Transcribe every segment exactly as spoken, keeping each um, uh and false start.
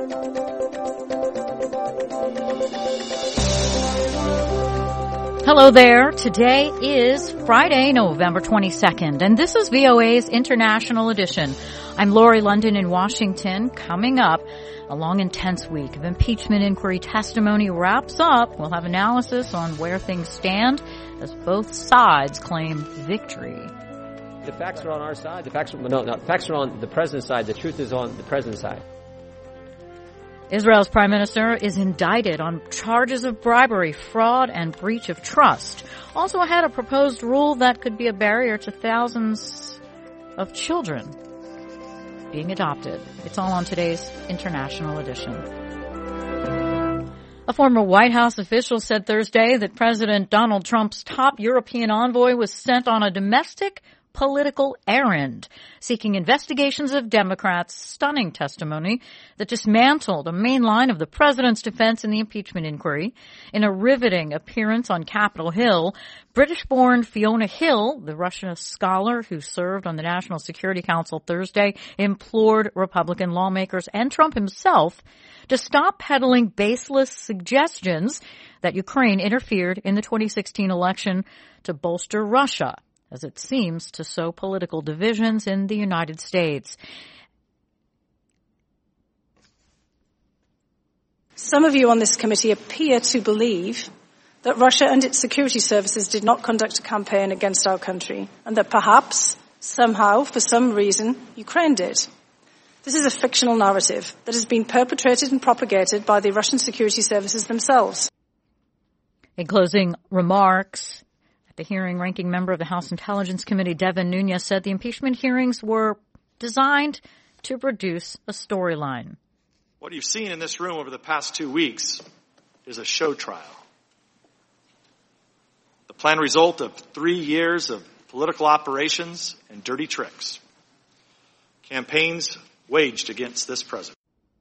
Hello there. Today is Friday, November twenty-second, and this is V O A's International Edition. I'm Lori London in Washington. Coming up, a long, intense week of impeachment inquiry testimony wraps up. We'll have analysis on where things stand as both sides claim victory. The facts are on our side. The facts are, no, no, the facts are on the president's side. The truth is on the president's side. Israel's prime minister is indicted on charges of bribery, fraud, and breach of trust. Also ahead, a proposed rule that could be a barrier to thousands of children being adopted. It's all on today's International Edition. A former White House official said Thursday that President Donald Trump's top European envoy was sent on a domestic political errand, seeking investigations of Democrats' stunning testimony that dismantled a main line of the president's defense in the impeachment inquiry. In a riveting appearance on Capitol Hill, British-born Fiona Hill, the Russian scholar who served on the National Security Council Thursday, implored Republican lawmakers and Trump himself to stop peddling baseless suggestions that Ukraine interfered in the twenty sixteen election to bolster Russia, as it seems to sow political divisions in the United States. Some of you on this committee appear to believe that Russia and its security services did not conduct a campaign against our country, and that perhaps, somehow, for some reason, Ukraine did. This is a fictional narrative that has been perpetrated and propagated by the Russian security services themselves. In closing remarks, the hearing, ranking member of the House Intelligence Committee, Devin Nunes, said the impeachment hearings were designed to produce a storyline. What you've seen in this room over the past two weeks is a show trial. The planned result of three years of political operations and dirty tricks. Campaigns waged against this president.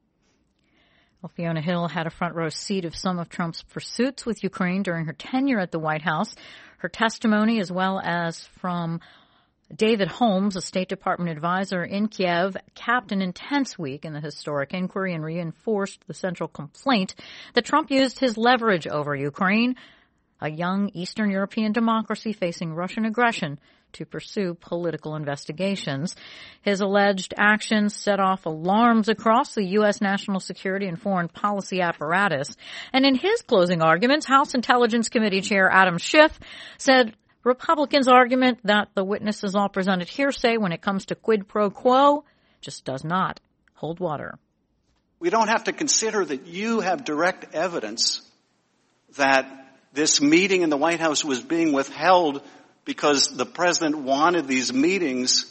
Well, Fiona Hill had a front row seat of some of Trump's pursuits with Ukraine during her tenure at the White House. Her testimony, as well as from David Holmes, a State Department advisor in Kiev, capped an intense week in the historic inquiry and reinforced the central complaint that Trump used his leverage over Ukraine, a young Eastern European democracy facing Russian aggression, to pursue political investigations. His alleged actions set off alarms across the U S national security and foreign policy apparatus. And in his closing arguments, House Intelligence Committee Chair Adam Schiff said Republicans' argument that the witnesses all presented hearsay when it comes to quid pro quo just does not hold water. We don't have to consider that you have direct evidence that this meeting in the White House was being withheld because the president wanted these meetings,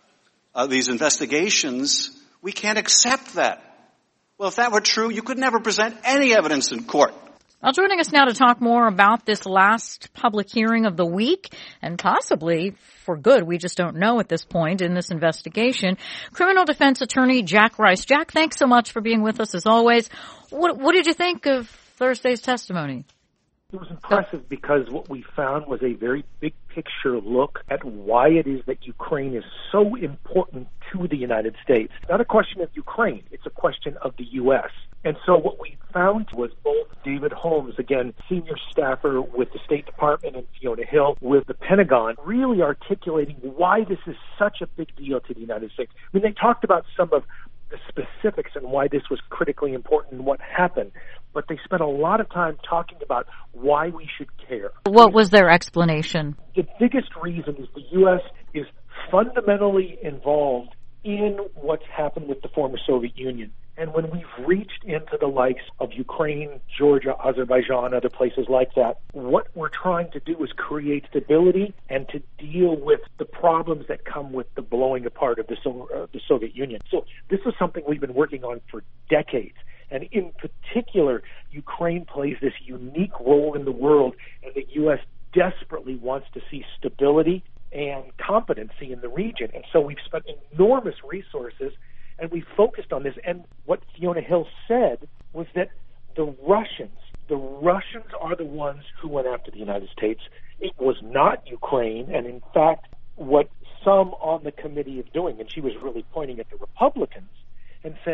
uh, these investigations. We can't accept that. Well, if that were true, you could never present any evidence in court. Well, joining us now to talk more about this last public hearing of the week, and possibly for good, we just don't know at this point in this investigation, criminal defense attorney Jack Rice. Jack, thanks so much for being with us as always. What, what did you think of Thursday's testimony? It was impressive because what we found was a very big picture look at why it is that Ukraine is so important to the United States. Not a question of Ukraine, it's a question of the U S. And so what we found was both David Holmes, again, senior staffer with the State Department, and Fiona Hill with the Pentagon, really articulating why this is such a big deal to the United States. I mean, they talked about some of the specifics and why this was critically important and what happened, but they spent a lot of time talking about why we should care. What was their explanation? The biggest reason is the U S is fundamentally involved in what's happened with the former Soviet Union. And when we've reached into the likes of Ukraine, Georgia, Azerbaijan, other places like that, what we're trying to do is create stability and to deal with the problems that come with the blowing apart of the, so- uh, the Soviet Union. So this is something we've been working on for decades. And in particular, Ukraine plays this unique role in the world, and the U S desperately wants to see stability and competency in the region. And so we've spent enormous resources, and we focused on this. And what Fiona Hill said was that the Russians, the Russians are the ones who went after the United States. It was not Ukraine. And in fact, what some on the committee is doing, and she was really pointing at the Republicans and saying,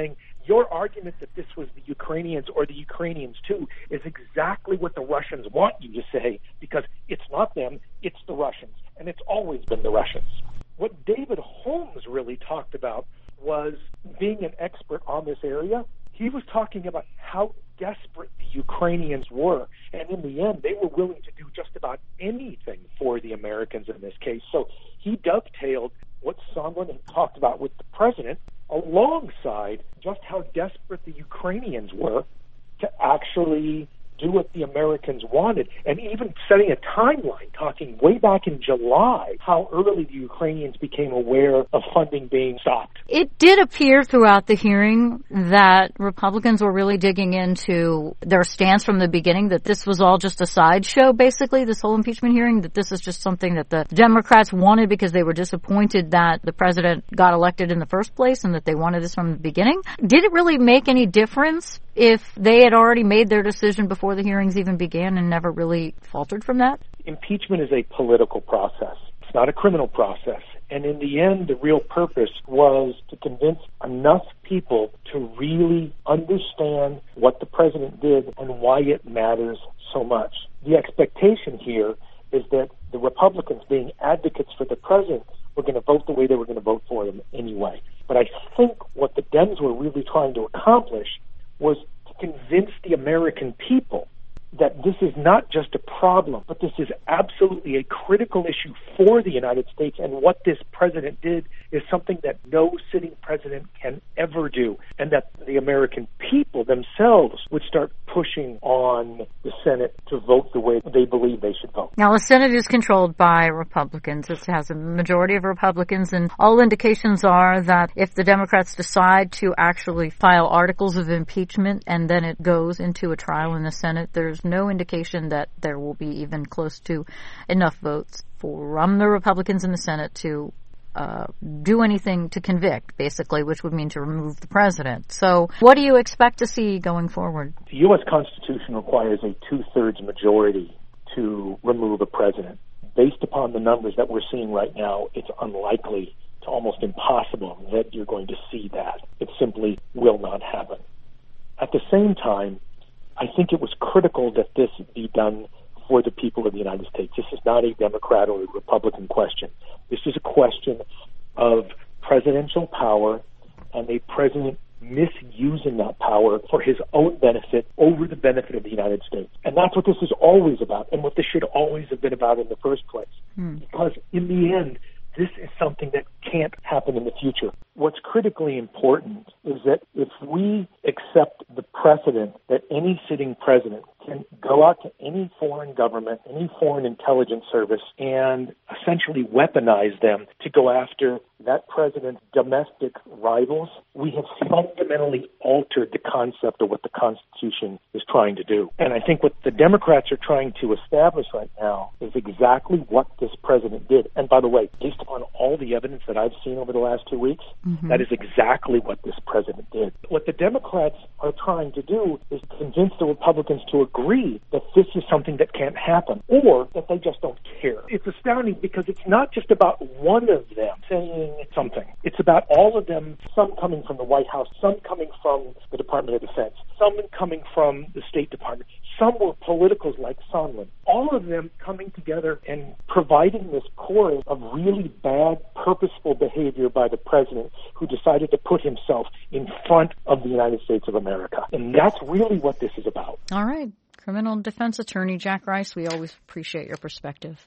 your argument that this was the Ukrainians or the Ukrainians too is exactly what the Russians want you to say, because it's not them, it's the Russians. And it's always been the Russians. What David Holmes really talked about was being an expert on this area. He was talking about how desperate the Ukrainians were. And in the end, they were willing to do just about anything for the Americans in this case. So he dovetailed what Sondland had talked about with the president alongside just how desperate the Ukrainians were to actually do what the Americans wanted, and even setting a timeline, talking way back in July, how early the Ukrainians became aware of funding being stopped. It did appear throughout the hearing that Republicans were really digging into their stance from the beginning, that this was all just a sideshow, basically, this whole impeachment hearing, that this is just something that the Democrats wanted because they were disappointed that the president got elected in the first place and that they wanted this from the beginning. Did it really make any difference if they had already made their decision before the hearings even began and never really faltered from that? Impeachment is a political process. It's not a criminal process. And in the end, the real purpose was to convince enough people to really understand what the president did and why it matters so much. The expectation here is that the Republicans, being advocates for the president, were going to vote the way they were going to vote for him anyway. But I think what the Dems were really trying to accomplish was to convince the American people that this is not just a problem, but this is absolutely a critical issue for the United States, and what this president did is something that no sitting president can ever do, and that the American people themselves would start pushing on the Senate to vote the way they believe they should vote. Now, the Senate is controlled by Republicans. It has a majority of Republicans, and all indications are that if the Democrats decide to actually file articles of impeachment and then it goes into a trial in the Senate, there's no indication that there will be even close to enough votes from the Republicans in the Senate to uh, do anything to convict, basically, which would mean to remove the president. So what do you expect to see going forward? The U S Constitution requires a two-thirds majority to remove a president. Based upon the numbers that we're seeing right now, it's unlikely to almost impossible that you're going to see that. It simply will not happen. At the same time, I think it was critical that this be done for the people of the United States. This is not a Democrat or a Republican question. This is a question of presidential power and a president misusing that power for his own benefit over the benefit of the United States. And that's what this is always about, and what this should always have been about in the first place. Hmm. Because in the end, this is something that can't happen in the future. What's critically important is that if we accept the precedent that any sitting president can go out to any foreign government, any foreign intelligence service, and essentially weaponize them to go after that president's domestic rivals, we have fundamentally altered the concept of what the Constitution is trying to do. And I think what the Democrats are trying to establish right now is exactly what this president did. And by the way, based upon all the evidence that I've seen over the last two weeks, mm-hmm. that is exactly what this president did. What the Democrats are trying to do is convince the Republicans to agree that this is something that can't happen, or that they just don't care. It's astounding because it's not just about one of them saying something. It's about all of them, some coming from the White House, some coming from the Department of Defense, some coming from the State Department. Some were politicals like Sondland. All of them coming together and providing this chorus of really bad, purposeful behavior by the president, who decided to put himself in front of the United States of America. And that's really what this is about. All right. Criminal defense attorney Jack Rice, we always appreciate your perspective.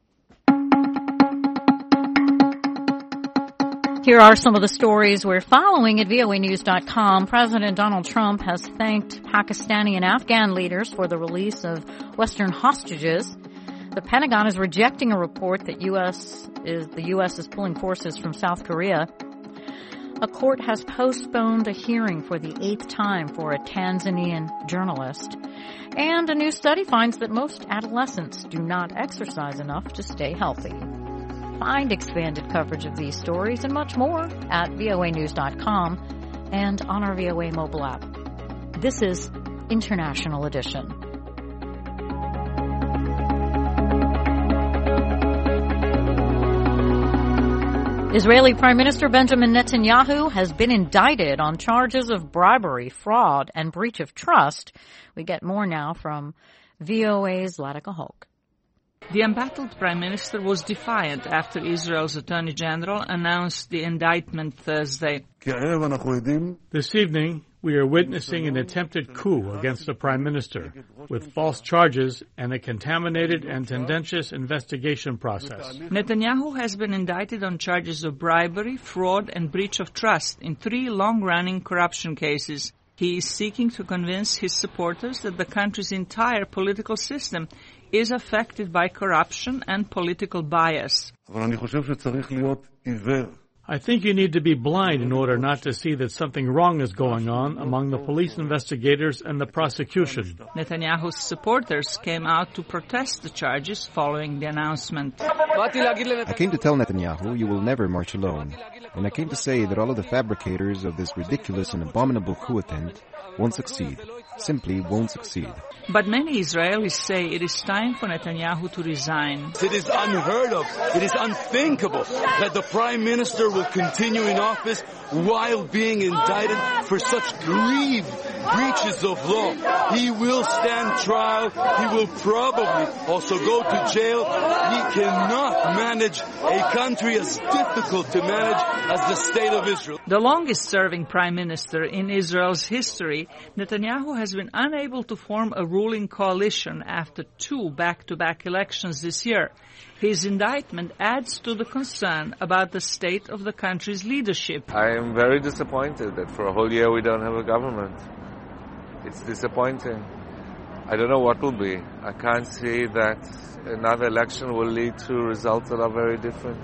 Here are some of the stories we're following at V O A news dot com. President Donald Trump has thanked Pakistani and Afghan leaders for the release of Western hostages. The Pentagon is rejecting a report that U S is the U S is pulling forces from South Korea. A court has postponed a hearing for the eighth time for a Tanzanian journalist. And a new study finds that most adolescents do not exercise enough to stay healthy. Find expanded coverage of these stories and much more at V O A news dot com and on our V O A mobile app. This is International Edition. Israeli Prime Minister Benjamin Netanyahu has been indicted on charges of bribery, fraud, and breach of trust. We get more now from V O A's Zlatica Hulk. The embattled Prime Minister was defiant after Israel's Attorney General announced the indictment Thursday. This evening, we are witnessing an attempted coup against the Prime Minister with false charges and a contaminated and tendentious investigation process. Netanyahu has been indicted on charges of bribery, fraud, and breach of trust in three long-running corruption cases. He is seeking to convince his supporters that the country's entire political system is affected by corruption and political bias. I think you need to be blind in order not to see that something wrong is going on among the police investigators and the prosecution. Netanyahu's supporters came out to protest the charges following the announcement. I came to tell Netanyahu you will never march alone. And I came to say that all of the fabricators of this ridiculous and abominable coup attempt won't succeed. Simply won't succeed. But many Israelis say it is time for Netanyahu to resign. It is unheard of. It is unthinkable that the Prime Minister will continue in office while being indicted for such grave breaches of law. He will stand trial. He will probably also go to jail. He cannot manage a country as difficult to manage as the State of Israel. The longest-serving Prime Minister in Israel's history, Netanyahu has been unable to form a ruling coalition after two back-to-back elections this year. His indictment adds to the concern about the state of the country's leadership. I am very disappointed that for a whole year we don't have a government. It's disappointing. I don't know what will be. I can't see that another election will lead to results that are very different.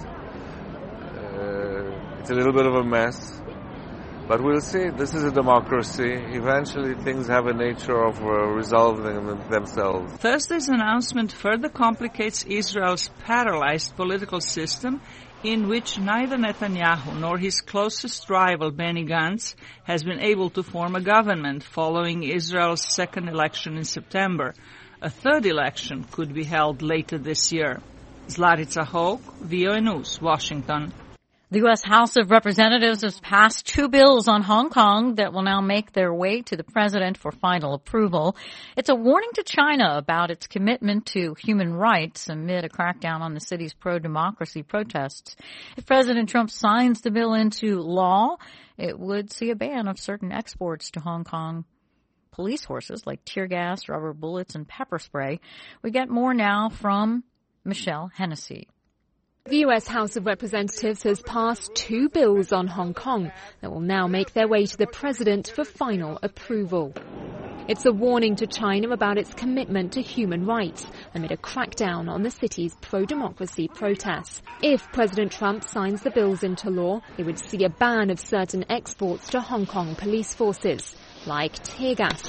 Uh, it's a little bit of a mess. But we'll see. This is a democracy. Eventually things have a nature of uh, resolving themselves. Thursday's announcement further complicates Israel's paralyzed political system, in which neither Netanyahu nor his closest rival Benny Gantz has been able to form a government following Israel's second election in September. A third election could be held later this year. Zlatica Hulk, V O A News, Washington. The U S House of Representatives has passed two bills on Hong Kong that will now make their way to the president for final approval. It's a warning to China about its commitment to human rights amid a crackdown on the city's pro-democracy protests. If President Trump signs the bill into law, it would see a ban of certain exports to Hong Kong police horses like tear gas, rubber bullets, and pepper spray. We get more now from Michelle Hennessy. The U S House of Representatives has passed two bills on Hong Kong that will now make their way to the president for final approval. It's a warning to China about its commitment to human rights amid a crackdown on the city's pro-democracy protests. If President Trump signs the bills into law, it would see a ban of certain exports to Hong Kong police forces, like tear gas,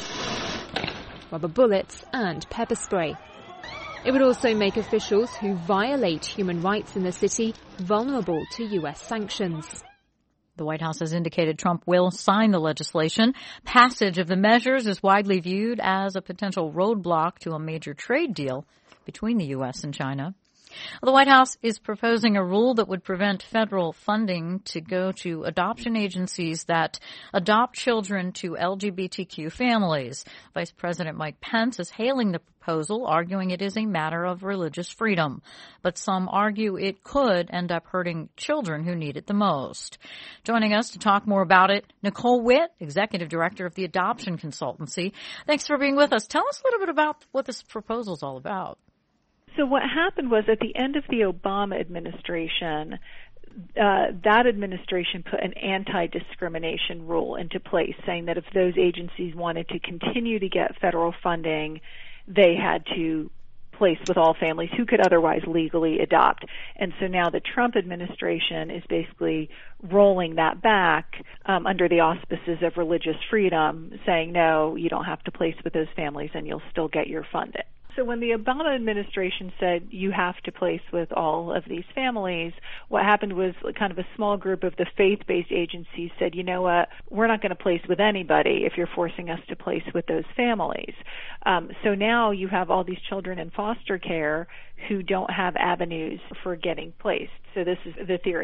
rubber bullets and pepper spray. It would also make officials who violate human rights in the city vulnerable to U S sanctions. The White House has indicated Trump will sign the legislation. Passage of the measures is widely viewed as a potential roadblock to a major trade deal between the U S and China. The White House is proposing a rule that would prevent federal funding to go to adoption agencies that adopt children to L G B T Q families. Vice President Mike Pence is hailing the proposal, arguing it is a matter of religious freedom. But some argue it could end up hurting children who need it the most. Joining us to talk more about it, Nicole Witt, Executive Director of the Adoption Consultancy. Thanks for being with us. Tell us a little bit about what this proposal is all about. So what happened was at the end of the Obama administration, uh, that administration put an anti-discrimination rule into place, saying that if those agencies wanted to continue to get federal funding, they had to place with all families who could otherwise legally adopt. And so now the Trump administration is basically rolling that back um, under the auspices of religious freedom, saying, no, you don't have to place with those families and you'll still get your funding. So when the Obama administration said you have to place with all of these families, what happened was kind of a small group of the faith-based agencies said, you know what, we're not going to place with anybody if you're forcing us to place with those families. Um, so now you have all these children in foster care who don't have avenues for getting placed. So this is the theory.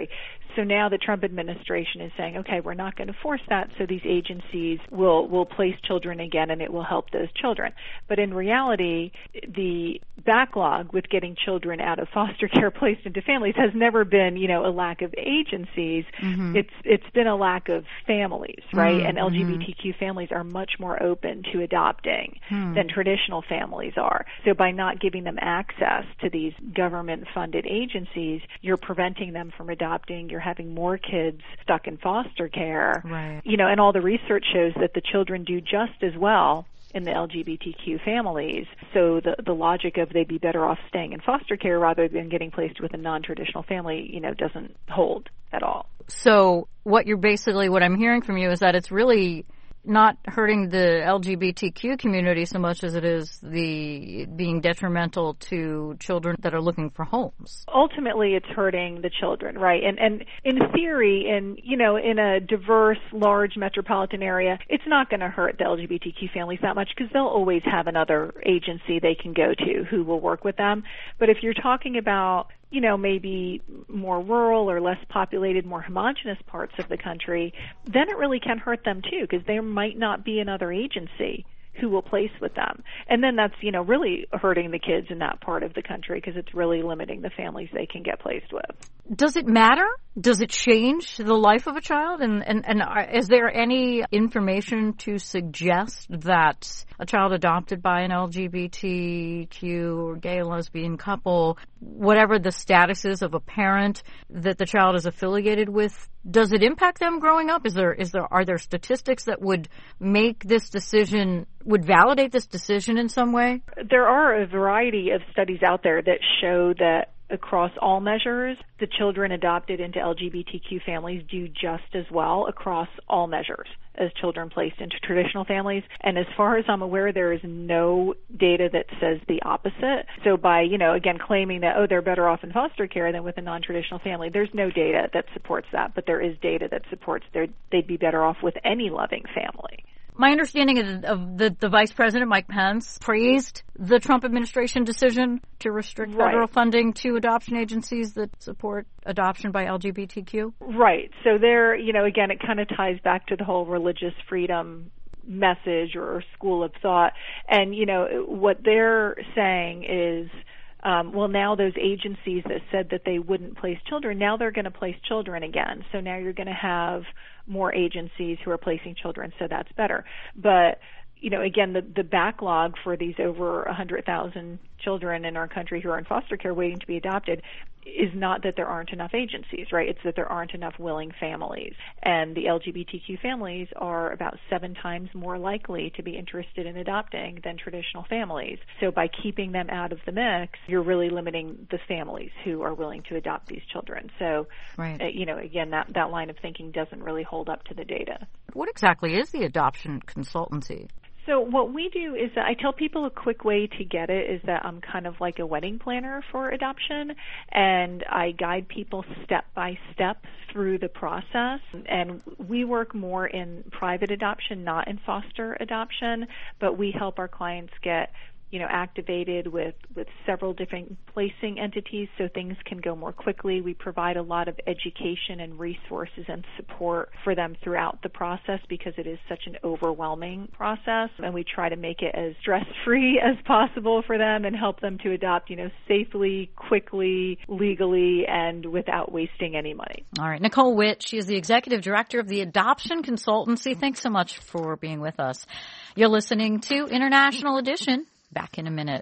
So now the Trump administration is saying, okay, we're not going to force that, so these agencies will, will place children again and it will help those children. But in reality, the backlog with getting children out of foster care placed into families has never been, you know, a lack of agencies. Mm-hmm. It's it's been a lack of families, right? Mm-hmm. And L G B T Q families are much more open to adopting mm-hmm. than traditional families are. So by not giving them access to these government-funded agencies, you're preventing them from adopting. You're having more kids stuck in foster care. Right. You know, and all the research shows that the children do just as well in the L G B T Q families. So the the logic of they'd be better off staying in foster care rather than getting placed with a non-traditional family, you know, doesn't hold at all. So what you're basically, what I'm hearing from you is that it's really not hurting the L G B T Q community so much as it is the being detrimental to children that are looking for homes. Ultimately, it's hurting the children, right? And and in theory, in you know, in a diverse, large metropolitan area, it's not going to hurt the L G B T Q families that much because they'll always have another agency they can go to who will work with them. But if you're talking about you know, maybe more rural or less populated, more homogenous parts of the country, then it really can hurt them too, because there might not be another agency who will place with them. And then that's, you know, really hurting the kids in that part of the country because it's really limiting the families they can get placed with. Does it matter? Does it change the life of a child? And, and, and is there any information to suggest that a child adopted by an L G B T Q or gay lesbian couple, whatever the status is of a parent that the child is affiliated with, does it impact them growing up? Is there, is there, are there statistics that would make this decision, would validate this decision in some way? There are a variety of studies out there that show that across all measures, the children adopted into L G B T Q families do just as well across all measures as children placed into traditional families. And as far as I'm aware, there is no data that says the opposite. So by, you know, again, claiming that, oh, they're better off in foster care than with a non-traditional family, there's no data that supports that. But there is data that supports they'd be better off with any loving family. My understanding is of the, the Vice President, Mike Pence, praised the Trump administration decision to restrict right. federal funding to adoption agencies that support adoption by L G B T Q. Right. So there, you know, again, it kind of ties back to the whole religious freedom message or school of thought. And, you know, what they're saying is, Um, well, now those agencies that said that they wouldn't place children, now they're going to place children again. So now you're going to have more agencies who are placing children, so that's better. But, you know, again, the, the backlog for these over one hundred thousand children in our country who are in foster care waiting to be adopted is not that there aren't enough agencies, right? It's that there aren't enough willing families. And the L G B T Q families are about seven times more likely to be interested in adopting than traditional families. So by keeping them out of the mix, you're really limiting the families who are willing to adopt these children. So, right. uh, you know, again, that, that line of thinking doesn't really hold up to the data. What exactly is the adoption consultancy? So what we do is that I tell people a quick way to get it is that I'm kind of like a wedding planner for adoption, and I guide people step by step through the process. And we work more in private adoption, not in foster adoption, but we help our clients get you know, activated with, with several different placing entities so things can go more quickly. We provide a lot of education and resources and support for them throughout the process because it is such an overwhelming process, and we try to make it as stress-free as possible for them and help them to adopt, you know, safely, quickly, legally, and without wasting any money. All right. Nicole Witt, she is the Executive Director of the Adoption Consultancy. Thanks so much for being with us. You're listening to International Edition. Back in a minute.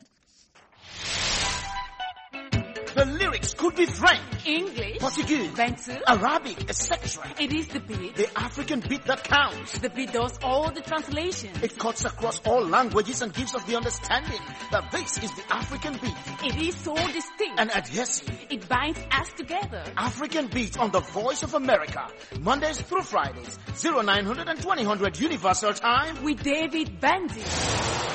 The lyrics could be French, English, Portuguese, French, Arabic, et cetera. It is the beat. The African beat that counts. The beat does all the translation. It cuts across all languages and gives us the understanding that this is the African beat. It is so distinct and adhesive. It binds us together. African Beat on the Voice of America, Mondays through Fridays, oh nine hundred and twenty hundred Universal Time with David Benzi.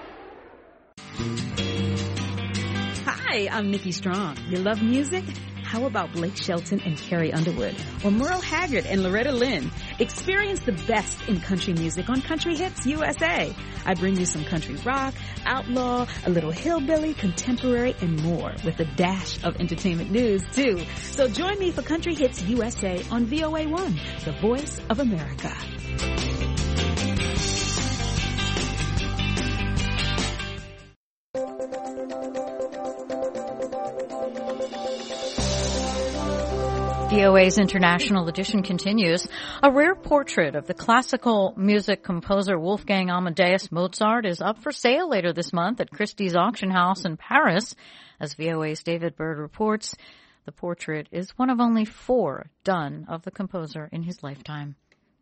Hi, I'm Nikki Strong. You love music? How about Blake Shelton and Carrie Underwood? Or Merle Haggard and Loretta Lynn? Experience the best in country music on Country Hits U S A. I bring you some country rock, outlaw, a little hillbilly, contemporary, and more, with a dash of entertainment news, too. So join me for Country Hits U S A on V O A one, the voice of America. V O A's International Edition continues. A rare portrait of the classical music composer Wolfgang Amadeus Mozart is up for sale later this month at Christie's Auction House in Paris. As V O A's David Byrd reports, the portrait is one of only four done of the composer in his lifetime.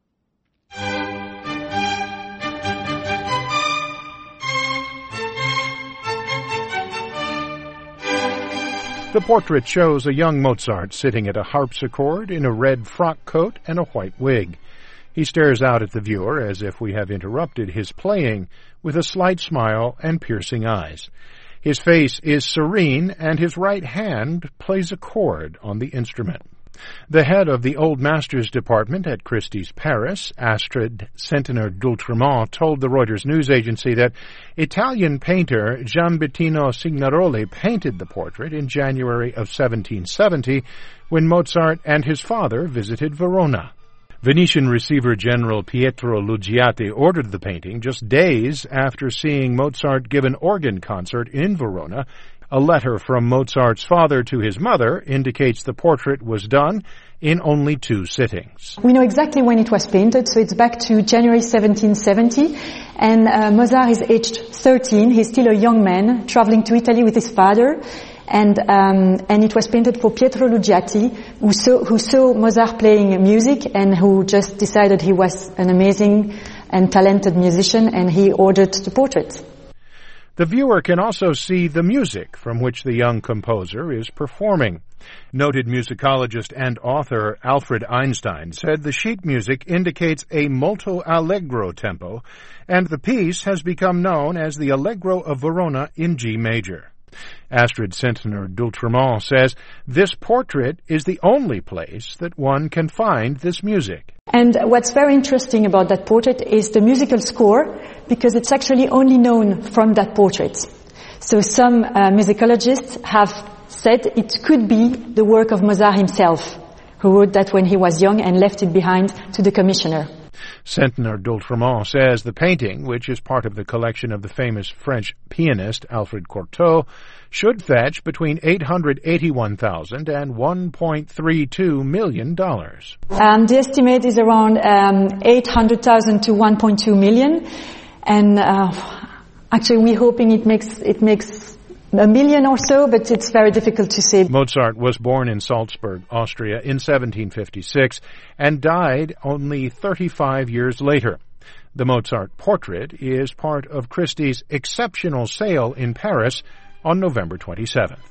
The portrait shows a young Mozart sitting at a harpsichord in a red frock coat and a white wig. He stares out at the viewer as if we have interrupted his playing, with a slight smile and piercing eyes. His face is serene, and his right hand plays a chord on the instrument. The head of the Old Masters Department at Christie's Paris, Astrid Centener d'Outremont, told the Reuters news agency that Italian painter Giambettino Signaroli painted the portrait in January of seventeen seventy when Mozart and his father visited Verona. Venetian Receiver General Pietro Luggiati ordered the painting just days after seeing Mozart give an organ concert in Verona. A letter from Mozart's father to his mother indicates the portrait was done in only two sittings. We know exactly when it was painted, so it's back to January seventeen seventy, and uh, Mozart is aged thirteen. He's still a young man, traveling to Italy with his father, and um, and it was painted for Pietro Luggiati, who saw, who saw Mozart playing music and who just decided he was an amazing and talented musician, and he ordered the portrait. The viewer can also see the music from which the young composer is performing. Noted musicologist and author Alfred Einstein said the sheet music indicates a molto allegro tempo, and the piece has become known as the Allegro of Verona in G major. Astrid Centener d'Outremont says this portrait is the only place that one can find this music. And what's very interesting about that portrait is the musical score, because it's actually only known from that portrait. So some uh, musicologists have said it could be the work of Mozart himself, who wrote that when he was young and left it behind to the commissioner. Centener d'Outremont says the painting, which is part of the collection of the famous French pianist Alfred Cortot, should fetch between eight hundred eighty-one thousand dollars and one point three two million dollars. Um, the estimate is around um, eight hundred thousand to one point two million, and uh, actually we're hoping it makes it makes a million or so, but it's very difficult to say. Mozart was born in Salzburg, Austria in seventeen fifty-six and died only thirty-five years later. The Mozart portrait is part of Christie's exceptional sale in Paris on November twenty-seventh.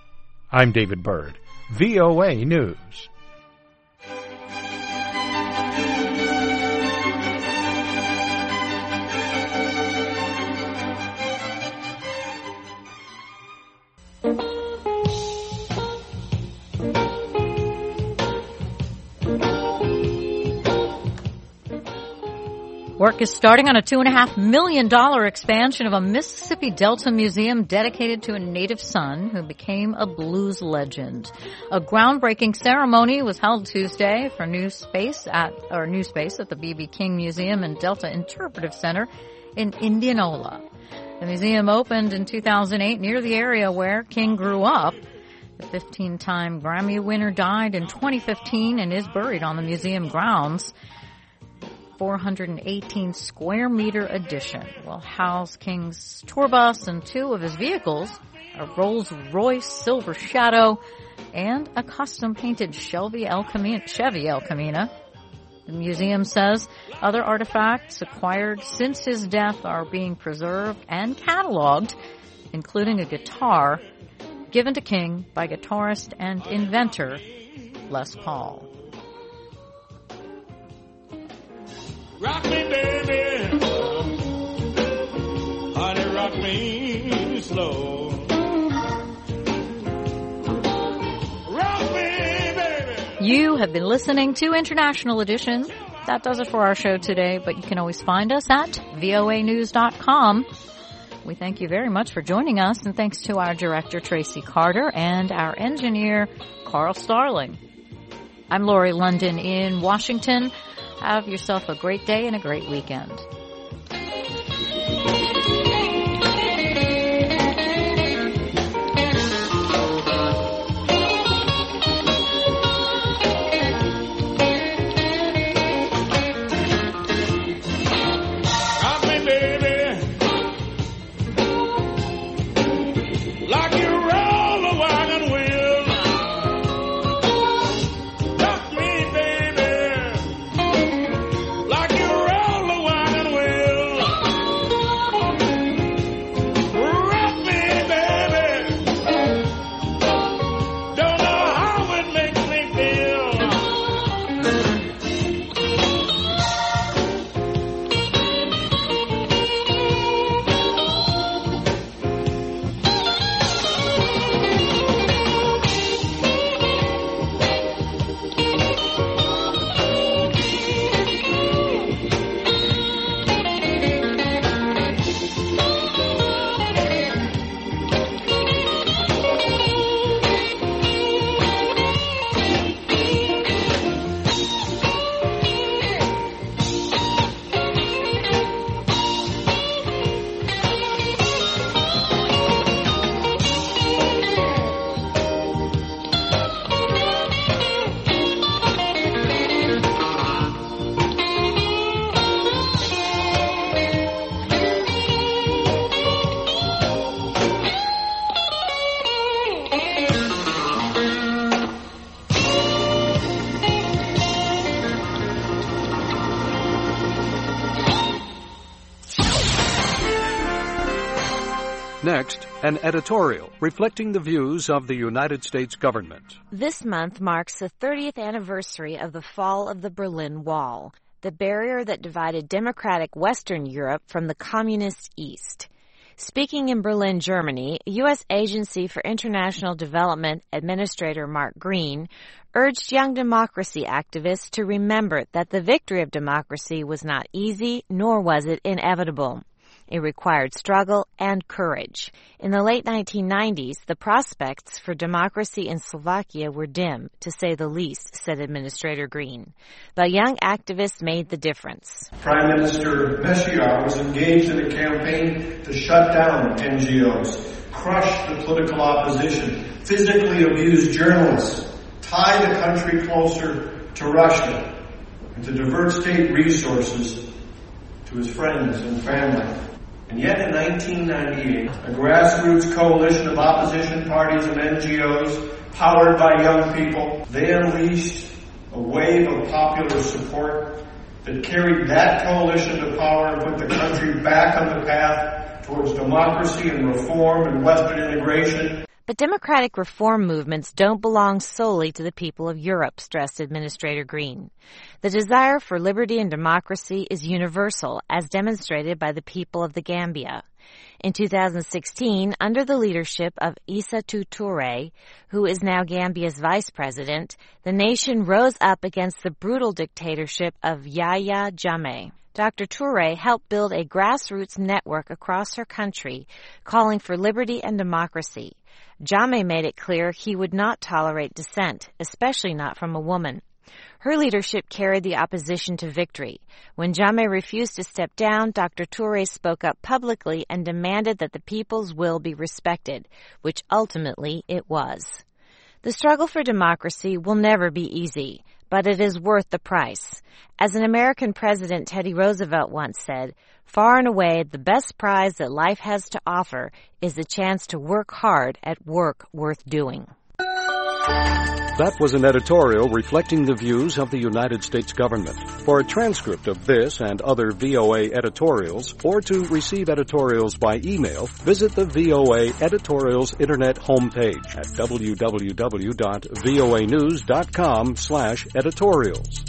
I'm David Byrd, V O A News. Work is starting on a two and a half million dollar expansion of a Mississippi Delta museum dedicated to a native son who became a blues legend. A groundbreaking ceremony was held Tuesday for new space at or new space at the B B King Museum and Delta Interpretive Center in Indianola. The museum opened in two thousand eight near the area where King grew up. The fifteen-time Grammy winner died in twenty fifteen and is buried on the museum grounds. four hundred eighteen square meter addition will house King's tour bus and two of his vehicles, a Rolls-Royce Silver Shadow and a custom-painted Chevy El Camino. Chevy El Camino. The museum says other artifacts acquired since his death are being preserved and cataloged, including a guitar given to King by guitarist and inventor Les Paul. Rock me, baby, honey, rock me slow. Rock me. You have been listening to International Edition. That does it for our show today, but you can always find us at V O A news dot com. We thank you very much for joining us, and thanks to our director, Tracy Carter, and our engineer, Carl Starling. I'm Lori London in Washington. Have yourself a great day and a great weekend. Next, an editorial reflecting the views of the United States government. This month marks the thirtieth anniversary of the fall of the Berlin Wall, the barrier that divided democratic Western Europe from the communist East. Speaking in Berlin, Germany, U S Agency for International Development Administrator Mark Green urged young democracy activists to remember that the victory of democracy was not easy, nor was it inevitable. It required struggle and courage. In the late nineteen nineties, the prospects for democracy in Slovakia were dim, to say the least, said Administrator Green. But young activists made the difference. Prime Minister Meciar was engaged in a campaign to shut down N G Os, crush the political opposition, physically abuse journalists, tie the country closer to Russia, and to divert state resources to his friends and family. And yet in nineteen ninety-eight, a grassroots coalition of opposition parties and N G Os, powered by young people, they unleashed a wave of popular support that carried that coalition to power and put the country back on the path towards democracy and reform and Western integration. But democratic reform movements don't belong solely to the people of Europe, stressed Administrator Green. The desire for liberty and democracy is universal, as demonstrated by the people of the Gambia. In two thousand sixteen, under the leadership of Isatou Touré, who is now Gambia's vice president, the nation rose up against the brutal dictatorship of Yahya Jammeh. Doctor Touré helped build a grassroots network across her country, calling for liberty and democracy. Jammeh made it clear he would not tolerate dissent, especially not from a woman. Her leadership carried the opposition to victory. When Jammeh refused to step down, Doctor Touré spoke up publicly and demanded that the people's will be respected, which ultimately it was. The struggle for democracy will never be easy, but it is worth the price. As an American president, Teddy Roosevelt once said, "Far and away, the best prize that life has to offer is the chance to work hard at work worth doing." That was an editorial reflecting the views of the United States government. For a transcript of this and other V O A editorials, or to receive editorials by email, visit the V O A Editorials Internet homepage at w w w dot v o a news dot com slash editorials.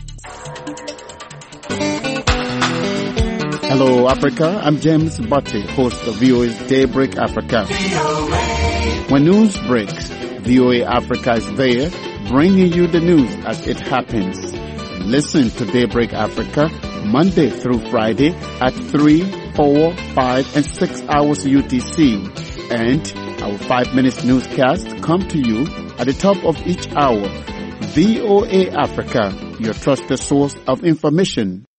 Hello, Africa. I'm James Butte, host of V O A's Daybreak Africa. When news breaks, V O A Africa is there, bringing you the news as it happens. Listen to Daybreak Africa Monday through Friday at three, four, five, and six hours U T C. And our five minutes newscast come to you at the top of each hour. V O A Africa, your trusted source of information.